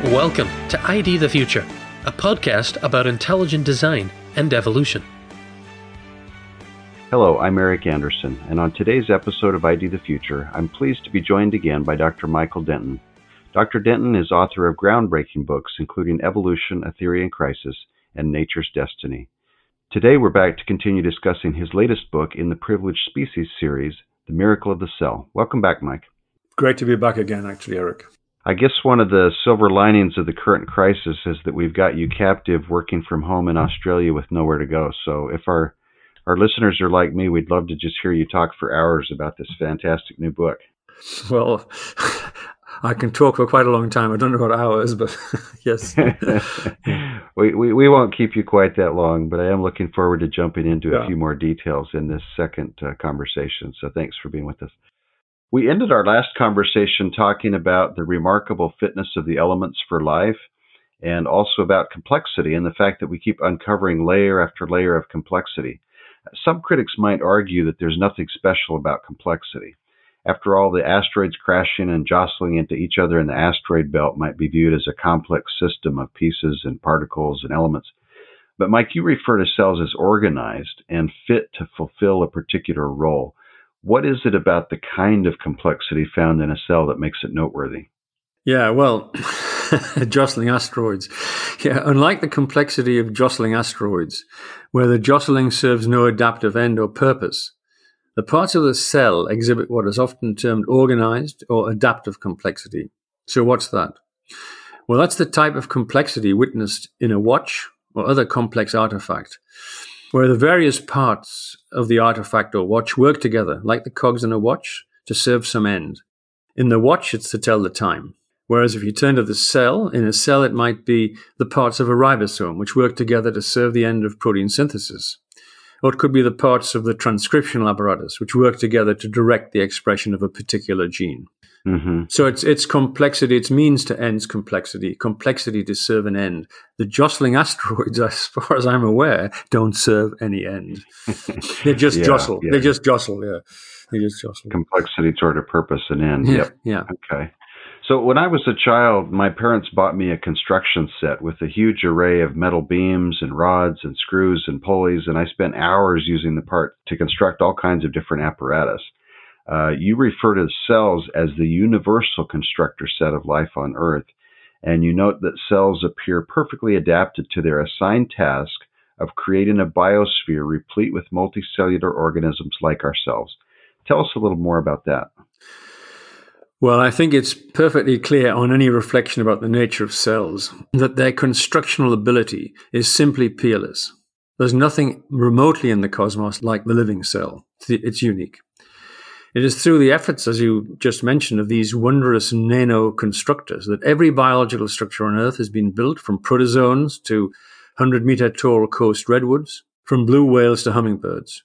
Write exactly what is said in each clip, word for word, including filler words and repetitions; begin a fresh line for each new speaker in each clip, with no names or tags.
Welcome to I D the Future, a podcast about intelligent design and evolution.
Hello, I'm Eric Anderson, and on today's episode of I D the Future, I'm pleased to be joined again by Doctor Michael Denton. Doctor Denton is author of groundbreaking books, including Evolution, A Theory in Crisis, and Nature's Destiny. Today, we're back to continue discussing his latest book in the Privileged Species series, The Miracle of the Cell. Welcome back, Mike.
Great to be back again, actually, Eric.
I guess one of the silver linings of the current crisis is that we've got you captive working from home in Australia with nowhere to go. So if our, our listeners are like me, we'd love to just hear you talk for hours about this fantastic new book.
Well, I can talk for quite a long time. I don't know about hours, but yes.
we, we we won't keep you quite that long, but I am looking forward to jumping into
yeah.
a few more details in this second uh, conversation. So thanks for being with us. We ended our last conversation talking about the remarkable fitness of the elements for life and also about complexity and the fact that we keep uncovering layer after layer of complexity. Some critics might argue that there's nothing special about complexity. After all, the asteroids crashing and jostling into each other in the asteroid belt might be viewed as a complex system of pieces and particles and elements. But Mike, you refer to cells as organized and fit to fulfill a particular role. What is it about the kind of complexity found in a cell that makes it noteworthy?
Yeah, well, jostling asteroids. Yeah, unlike the complexity of jostling asteroids, where the jostling serves no adaptive end or purpose, the parts of the cell exhibit what is often termed organized or adaptive complexity. So what's that? Well, that's the type of complexity witnessed in a watch or other complex artifact, where the various parts of the artifact or watch work together, like the cogs in a watch, to serve some end. In the watch, it's to tell the time. Whereas if you turn to the cell, in a cell it might be the parts of a ribosome, which work together to serve the end of protein synthesis. Or it could be the parts of the transcriptional apparatus, which work together to direct the expression of a particular gene. Mm-hmm. So it's it's complexity, it's means to ends complexity, complexity to serve an end. The jostling asteroids, as far as I'm aware, don't serve any end. They just yeah, jostle. Yeah. They just jostle, yeah. They just jostle.
Complexity toward a purpose and end.
Yeah,
yep.
yeah.
Okay. So when I was a child, my parents bought me a construction set with a huge array of metal beams and rods and screws and pulleys, and I spent hours using the part to construct all kinds of different apparatus. Uh, you refer to cells as the universal constructor set of life on Earth, and you note that cells appear perfectly adapted to their assigned task of creating a biosphere replete with multicellular organisms like ourselves. Tell us a little more about that.
Well, I think it's perfectly clear on any reflection about the nature of cells that their constructional ability is simply peerless. There's nothing remotely in the cosmos like the living cell. It's unique. It is through the efforts, as you just mentioned, of these wondrous nano-constructors that every biological structure on Earth has been built, from protozoans to one hundred meter tall coast redwoods, from blue whales to hummingbirds.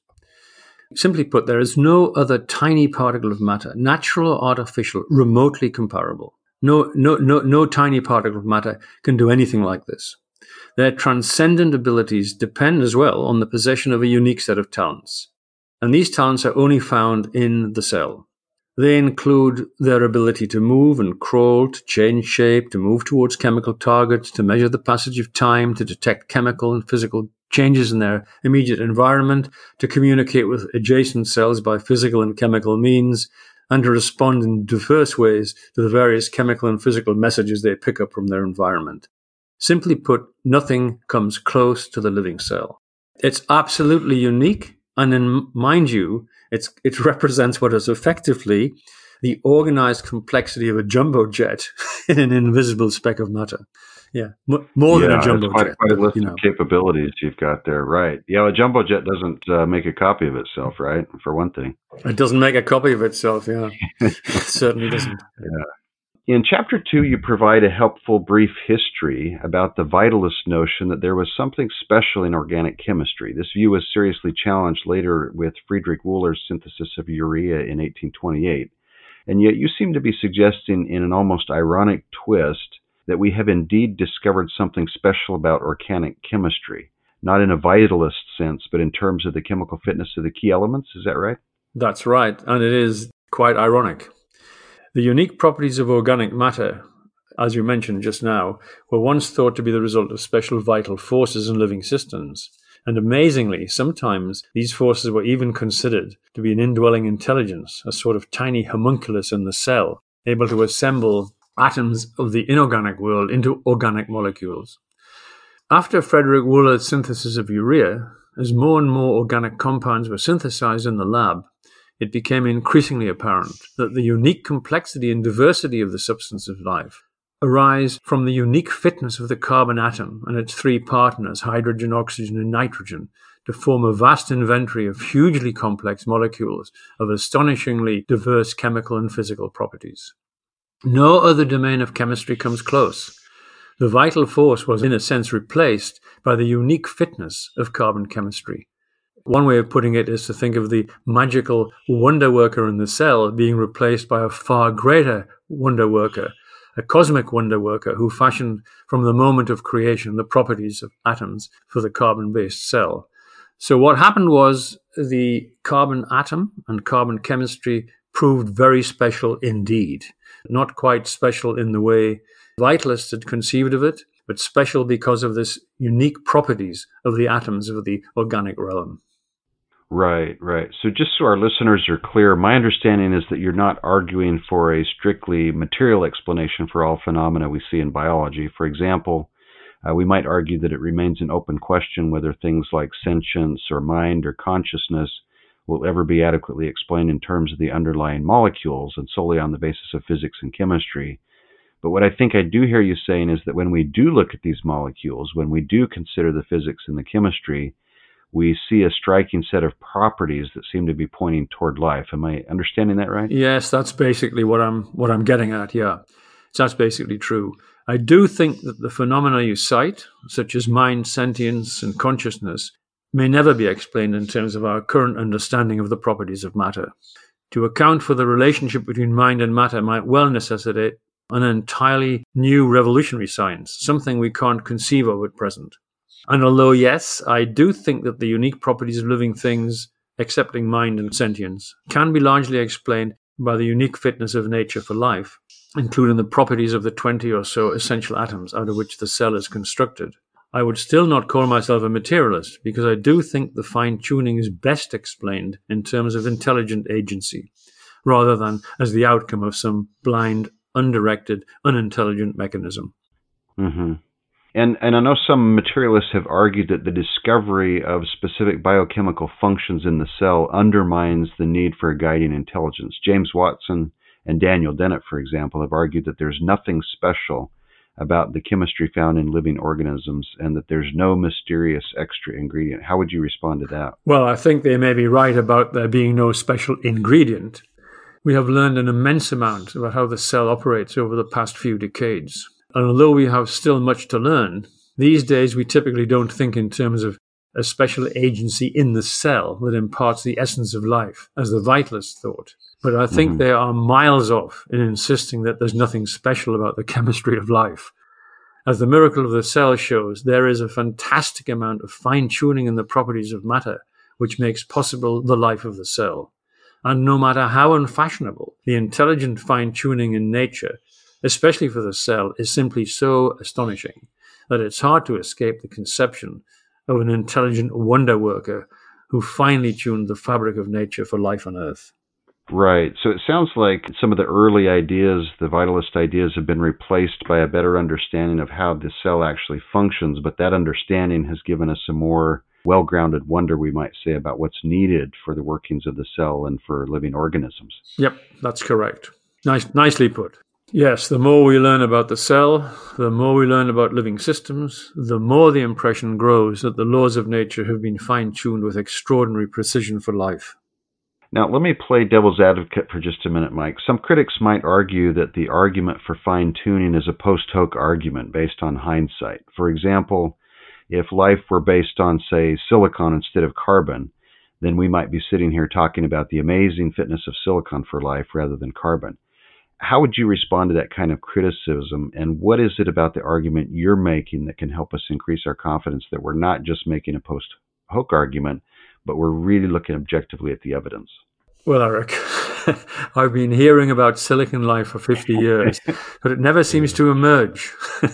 Simply put, there is no other tiny particle of matter, natural or artificial, remotely comparable. No, no, no, no tiny particle of matter can do anything like this. Their transcendent abilities depend as well on the possession of a unique set of talents. And these talents are only found in the cell. They include their ability to move and crawl, to change shape, to move towards chemical targets, to measure the passage of time, to detect chemical and physical changes in their immediate environment, to communicate with adjacent cells by physical and chemical means, and to respond in diverse ways to the various chemical and physical messages they pick up from their environment. Simply put, nothing comes close to the living cell. It's absolutely unique. And then, mind you, it's, it represents what is effectively the organized complexity of a jumbo jet in an invisible speck of matter. Yeah, M- more
yeah,
than a jumbo
quite,
jet.
Quite a list
you
of
know.
capabilities you've got there, right? Yeah, a jumbo jet doesn't uh, make a copy of itself, right? For one thing.
It doesn't make a copy of itself, yeah. It certainly doesn't.
Yeah. In chapter two, you provide a helpful brief history about the vitalist notion that there was something special in organic chemistry. This view was seriously challenged later with Friedrich Wöhler's synthesis of urea in eighteen twenty-eight. And yet you seem to be suggesting in an almost ironic twist that we have indeed discovered something special about organic chemistry, not in a vitalist sense, but in terms of the chemical fitness of the key elements. Is that right?
That's right. And it is quite ironic. The unique properties of organic matter as you mentioned just now, were once thought to be the result of special vital forces in living systems. And amazingly, sometimes these forces were even considered to be an indwelling intelligence, a sort of tiny homunculus in the cell, able to assemble atoms of the inorganic world into organic molecules. After Frederick Woolard's synthesis of urea, as more and more organic compounds were synthesized in the lab, it became increasingly apparent that the unique complexity and diversity of the substance of life arise from the unique fitness of the carbon atom and its three partners, hydrogen, oxygen, and nitrogen, to form a vast inventory of hugely complex molecules of astonishingly diverse chemical and physical properties. No other domain of chemistry comes close. The vital force was, in a sense, replaced by the unique fitness of carbon chemistry. One way of putting it is to think of the magical wonder worker in the cell being replaced by a far greater wonder worker, a cosmic wonder worker who fashioned from the moment of creation the properties of atoms for the carbon-based cell. So what happened was the carbon atom and carbon chemistry proved very special indeed. Not quite special in the way vitalists had conceived of it, but special because of this unique properties of the atoms of the organic realm.
Right, right. So just so our listeners are clear, my understanding is that you're not arguing for a strictly material explanation for all phenomena we see in biology. For example, uh, we might argue that it remains an open question whether things like sentience or mind or consciousness will ever be adequately explained in terms of the underlying molecules and solely on the basis of physics and chemistry. But what I think I do hear you saying is that when we do look at these molecules, when we do consider the physics and the chemistry, we see a striking set of properties that seem to be pointing toward life. Am I understanding that right?
Yes, that's basically what I'm what I'm getting at, yeah. That's basically true. I do think that the phenomena you cite, such as mind, sentience, and consciousness, may never be explained in terms of our current understanding of the properties of matter. To account for the relationship between mind and matter might well necessitate an entirely new revolutionary science, something we can't conceive of at present. And although, yes, I do think that the unique properties of living things, excepting mind and sentience, can be largely explained by the unique fitness of nature for life, including the properties of the twenty or so essential atoms out of which the cell is constructed, I would still not call myself a materialist, because I do think the fine-tuning is best explained in terms of intelligent agency, rather than as the outcome of some blind, undirected, unintelligent mechanism.
Mm-hmm. And and I know some materialists have argued that the discovery of specific biochemical functions in the cell undermines the need for a guiding intelligence. James Watson and Daniel Dennett, for example, have argued that there's nothing special about the chemistry found in living organisms and that there's no mysterious extra ingredient. How would you respond to that?
Well, I think they may be right about there being no special ingredient. We have learned an immense amount about how the cell operates over the past few decades. And although we have still much to learn, these days we typically don't think in terms of a special agency in the cell that imparts the essence of life, as the vitalists thought. But I think mm-hmm. they are miles off in insisting that there's nothing special about the chemistry of life. As the miracle of the cell shows, there is a fantastic amount of fine-tuning in the properties of matter, which makes possible the life of the cell. And no matter how unfashionable, the intelligent fine-tuning in nature, especially for the cell, is simply so astonishing that it's hard to escape the conception of an intelligent wonder worker who finely tuned the fabric of nature for life on Earth.
Right. So it sounds like some of the early ideas, the vitalist ideas, have been replaced by a better understanding of how the cell actually functions, but that understanding has given us a more well-grounded wonder, we might say, about what's needed for the workings of the cell and for living organisms.
Yep, that's correct. Nice, nicely put. Yes, the more we learn about the cell, the more we learn about living systems, the more the impression grows that the laws of nature have been fine-tuned with extraordinary precision for life.
Now, let me play devil's advocate for just a minute, Mike. Some critics might argue that the argument for fine-tuning is a post hoc argument based on hindsight. For example, if life were based on, say, silicon instead of carbon, then we might be sitting here talking about the amazing fitness of silicon for life rather than carbon. How would you respond to that kind of criticism, and what is it about the argument you're making that can help us increase our confidence that we're not just making a post hoc argument, but we're really looking objectively at the evidence?
Well, Eric, I've been hearing about silicon life for fifty years, but it never seems
Yeah.
to emerge.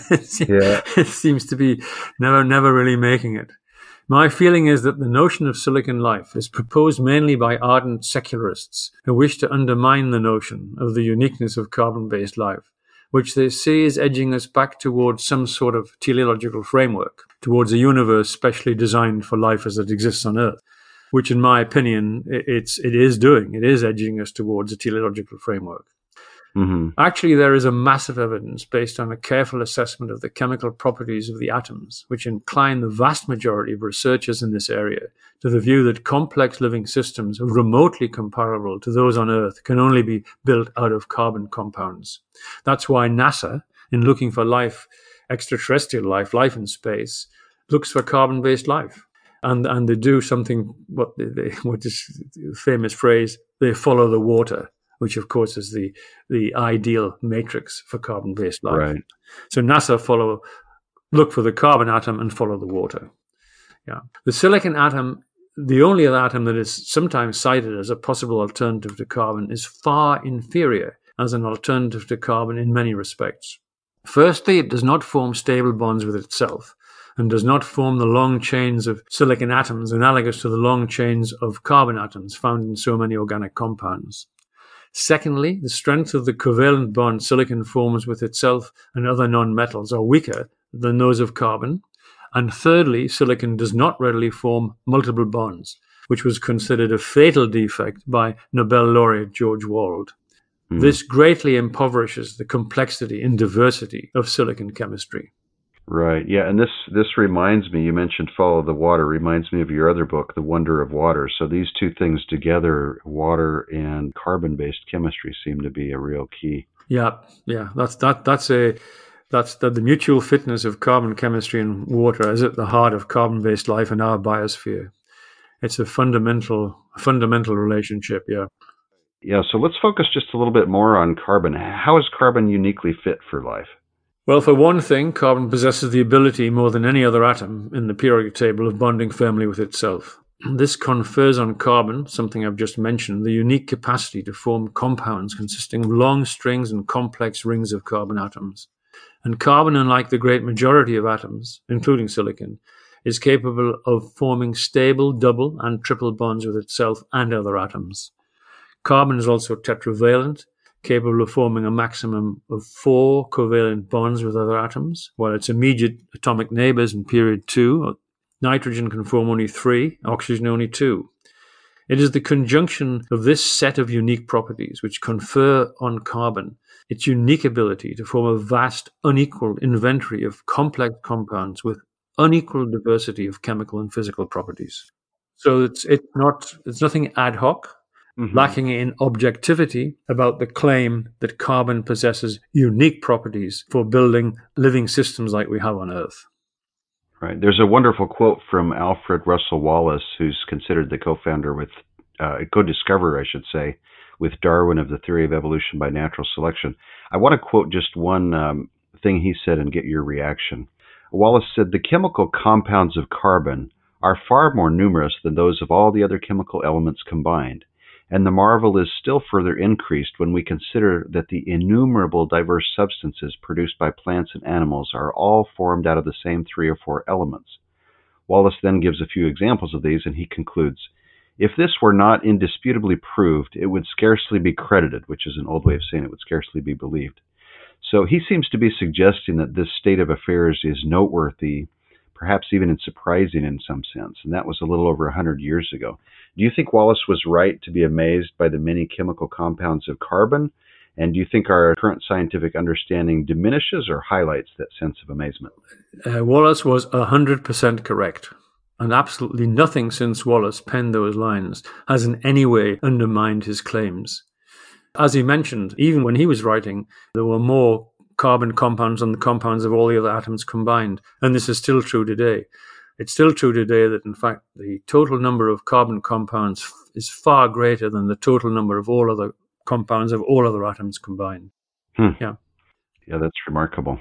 Yeah.
It seems to be never, never really making it. My feeling is that the notion of silicon life is proposed mainly by ardent secularists who wish to undermine the notion of the uniqueness of carbon-based life, which they see is edging us back towards some sort of teleological framework, towards a universe specially designed for life as it exists on Earth, which, in my opinion, it's it is doing. It is edging us towards a teleological framework.
Mm-hmm.
Actually, there is a massive evidence based on a careful assessment of the chemical properties of the atoms, which incline the vast majority of researchers in this area to the view that complex living systems remotely comparable to those on Earth can only be built out of carbon compounds. That's why NASA, in looking for life, extraterrestrial life, life in space, looks for carbon-based life. And and they do something, what they, they what is the famous phrase, they follow the water, which of course is the, the ideal matrix for carbon-based life.
Right.
So NASA follow, look for the carbon atom and follow the water. Yeah. The silicon atom, the only other atom that is sometimes cited as a possible alternative to carbon, is far inferior as an alternative to carbon in many respects. Firstly, it does not form stable bonds with itself, and does not form the long chains of silicon atoms analogous to the long chains of carbon atoms found in so many organic compounds. Secondly, the strength of the covalent bond silicon forms with itself and other non-metals are weaker than those of carbon. And thirdly, silicon does not readily form multiple bonds, which was considered a fatal defect by Nobel laureate George Wald. Mm. This greatly impoverishes the complexity and diversity of silicon chemistry.
Right. Yeah. And this, this reminds me, you mentioned Follow the Water, reminds me of your other book, The Wonder of Water. So these two things together, water and carbon-based chemistry, seem to be a real key.
Yeah. Yeah. That's, that, that's a, that's the, the mutual fitness of carbon chemistry and water is at the heart of carbon-based life in our biosphere. It's a fundamental, fundamental relationship. Yeah.
Yeah. So let's focus just a little bit more on carbon. How is carbon uniquely fit for life?
Well, for one thing, carbon possesses the ability more than any other atom in the periodic table of bonding firmly with itself. This confers on carbon, something I've just mentioned, the unique capacity to form compounds consisting of long strings and complex rings of carbon atoms. And carbon, unlike the great majority of atoms, including silicon, is capable of forming stable double and triple bonds with itself and other atoms. Carbon is also tetravalent, capable of forming a maximum of four covalent bonds with other atoms, while its immediate atomic neighbors in period two, nitrogen can form only three, oxygen only two. It is the conjunction of this set of unique properties which confer on carbon its unique ability to form a vast, unequaled inventory of complex compounds with unequal diversity of chemical and physical properties. So it's it's not it's nothing ad hoc. Mm-hmm. Lacking in objectivity about the claim that carbon possesses unique properties for building living systems like we have on Earth.
Right. There's a wonderful quote from Alfred Russel Wallace, who's considered the co-founder with, uh, co-discoverer, I should say, with Darwin of the theory of evolution by natural selection. I want to quote just one um, thing he said and get your reaction. Wallace said, "The chemical compounds of carbon are far more numerous than those of all the other chemical elements combined. And the marvel is still further increased when we consider that the innumerable diverse substances produced by plants and animals are all formed out of the same three or four elements." Wallace then gives a few examples of these, and he concludes, "If this were not indisputably proved, it would scarcely be credited," which is an old way of saying it would scarcely be believed. So he seems to be suggesting that this state of affairs is noteworthy, perhaps even surprising in some sense, and that was a little over one hundred years ago. Do you think Wallace was right to be amazed by the many chemical compounds of carbon? And do you think our current scientific understanding diminishes or highlights that sense of amazement?
Uh, Wallace was one hundred percent correct. And absolutely nothing since Wallace penned those lines has in any way undermined his claims. As he mentioned, even when he was writing, there were more carbon compounds than the compounds of all the other atoms combined. And this is still true today. It's still true today that, in fact, the total number of carbon compounds is far greater than the total number of all other compounds of all other atoms combined.
Hmm.
Yeah.
Yeah, that's remarkable.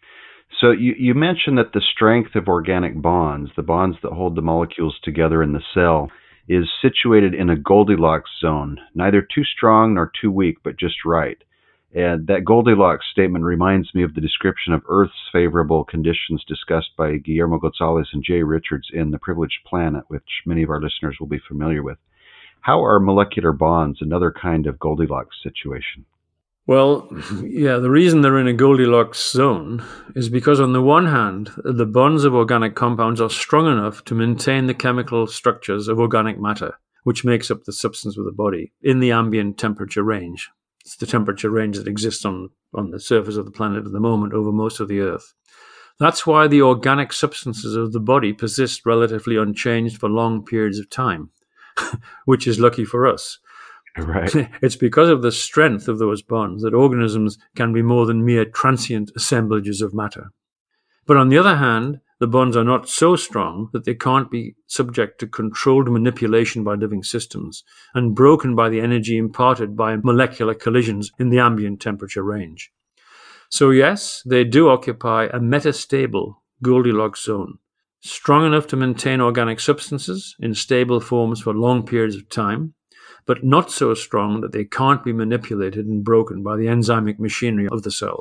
So you, you mentioned that the strength of organic bonds, the bonds that hold the molecules together in the cell, is situated in a Goldilocks zone, neither too strong nor too weak, but just right. And that Goldilocks statement reminds me of the description of Earth's favorable conditions discussed by Guillermo Gonzalez and Jay Richards in The Privileged Planet, which many of our listeners will be familiar with. How are molecular bonds another kind of Goldilocks situation?
Well, yeah, the reason they're in a Goldilocks zone is because on the one hand, the bonds of organic compounds are strong enough to maintain the chemical structures of organic matter, which makes up the substance of the body, in the ambient temperature range. It's the temperature range that exists on, on the surface of the planet at the moment over most of the Earth. That's why the organic substances of the body persist relatively unchanged for long periods of time, which is lucky for us.
Right.
It's because of the strength of those bonds that organisms can be more than mere transient assemblages of matter. But on the other hand, the bonds are not so strong that they can't be subject to controlled manipulation by living systems and broken by the energy imparted by molecular collisions in the ambient temperature range. So yes, they do occupy a metastable Goldilocks zone, strong enough to maintain organic substances in stable forms for long periods of time, but not so strong that they can't be manipulated and broken by the enzymic machinery of the cell.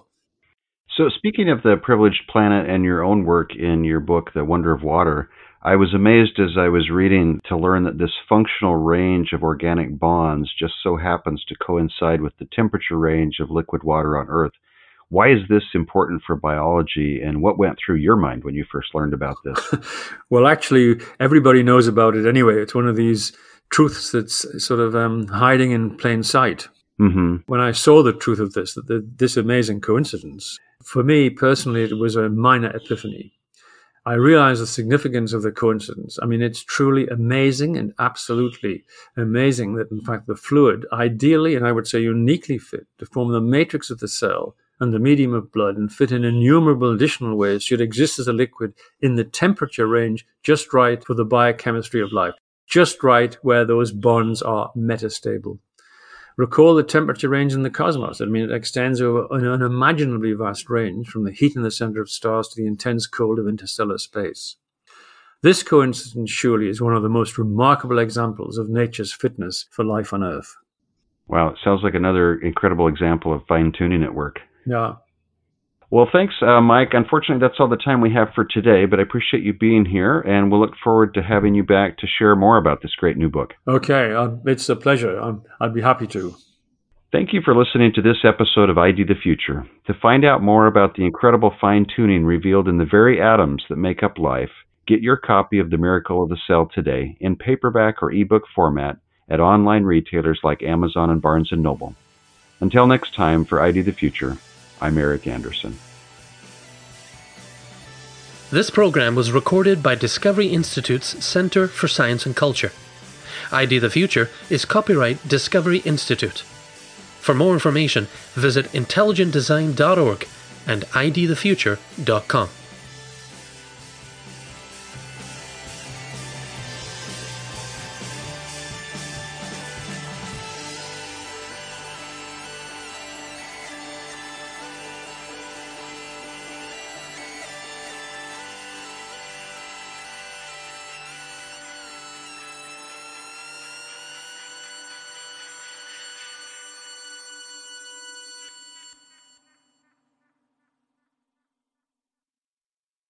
So speaking of the Privileged Planet and your own work in your book, The Wonder of Water, I was amazed as I was reading to learn that this functional range of organic bonds just so happens to coincide with the temperature range of liquid water on Earth. Why is this important for biology, and what went through your mind when you first learned about this?
Well, actually, everybody knows about it anyway. It's one of these truths that's sort of um, hiding in plain sight.
Mm-hmm.
When I saw the truth of this, that the, this amazing coincidence, for me personally, it was a minor epiphany. I realized the significance of the coincidence. I mean, it's truly amazing and absolutely amazing that, in fact, the fluid, ideally, and I would say uniquely fit to form the matrix of the cell and the medium of blood and fit in innumerable additional ways, should exist as a liquid in the temperature range just right for the biochemistry of life. Just right where those bonds are metastable. Recall the temperature range in the cosmos. I mean, it extends over an unimaginably vast range from the heat in the center of stars to the intense cold of interstellar space. This coincidence surely is one of the most remarkable examples of nature's fitness for life on Earth.
Wow, it sounds like another incredible example of fine-tuning at work.
Yeah.
Well, thanks, uh, Mike. Unfortunately, that's all the time we have for today, but I appreciate you being here, and we'll look forward to having you back to share more about this great new book.
Okay, uh, it's a pleasure. I'm, I'd be happy to.
Thank you for listening to this episode of I D the Future. To find out more about the incredible fine-tuning revealed in the very atoms that make up life, get your copy of The Miracle of the Cell today in paperback or ebook format at online retailers like Amazon and Barnes and Noble. Until next time, for I D the Future, I'm Eric Anderson.
This program was recorded by Discovery Institute's Center for Science and Culture. I D the Future is copyright Discovery Institute. For more information, visit intelligent design dot org and I D the future dot com.